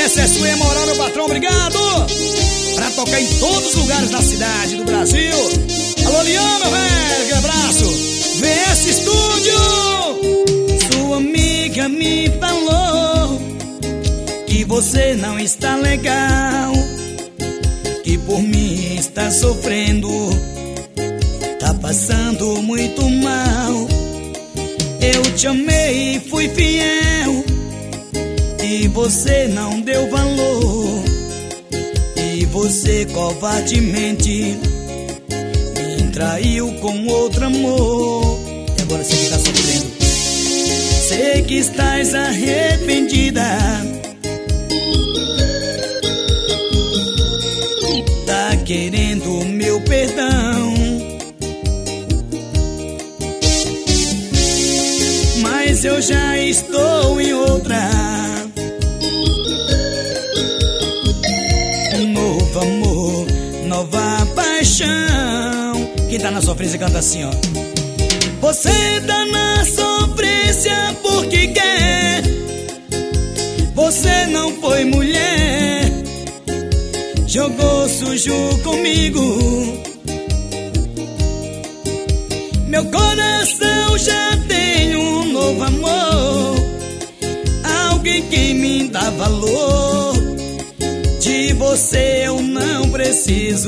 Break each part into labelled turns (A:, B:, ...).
A: Essa é sua moral, meu patrão, obrigado! Pra tocar em todos os lugares da cidade, do Brasil. Alô, Leão, meu velho, que abraço! VS Estúdio! Sua amiga me falou que você não está legal, que por mim está sofrendo, tá passando muito mal. Eu te amei e fui fiel, e você não deu valor, e você covardemente me traiu com outro amor. E agora você que tá sofrendo, sei que estás arrependida, tá querendo o meu perdão, mas eu já estou em outra. Um novo amor, nova paixão. Quem tá na sofrência canta assim, ó. Você tá na sofrência porque quer, você não foi mulher, jogou sujo comigo. Meu coração já tem um novo amor, alguém que me dá valor, de você eu não preciso.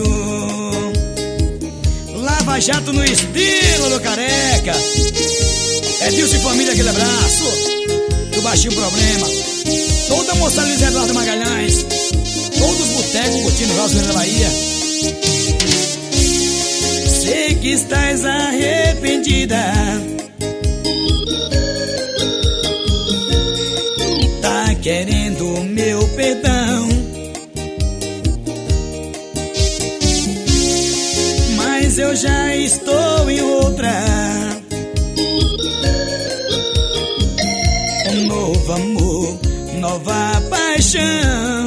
A: Lava Jato no estilo do Careca, é Dilson e família, aquele abraço. Do Baixinho Problema, toda a moçada Luiz Eduardo Magalhães, todos os botecos curtindo o Rosa da Bahia. Sei que estás arrependida, tá querendo o meu perdão, mas eu já estou em outra. Um novo amor, nova paixão.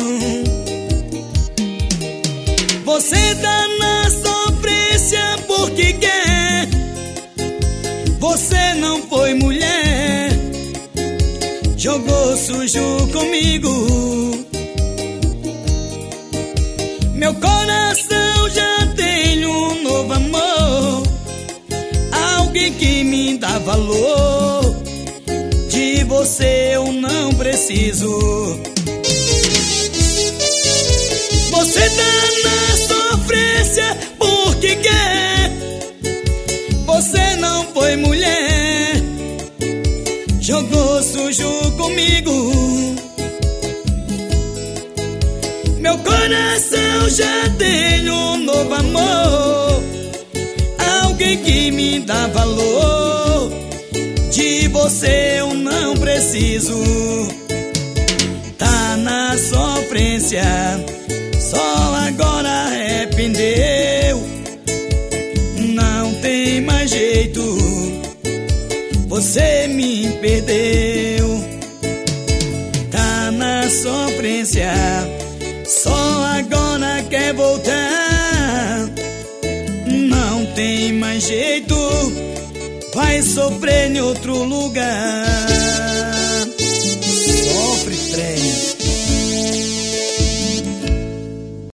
A: Você tá na sofrência porque quer, você não foi mulher, jogou sujo comigo. Meu coração já tem um novo amor, alguém que me dá valor, de você eu não preciso. Você tá na sofrência porque quer, você não foi mulher, jogou sujo comigo. Meu coração já tem um novo amor, alguém que me dá valor, de você eu não preciso. Tá na sofrência, só agora arrependeu, não tem mais jeito, você me perdeu. Tá na sofrência, só agora quer voltar, não tem mais jeito, vai sofrer em outro lugar.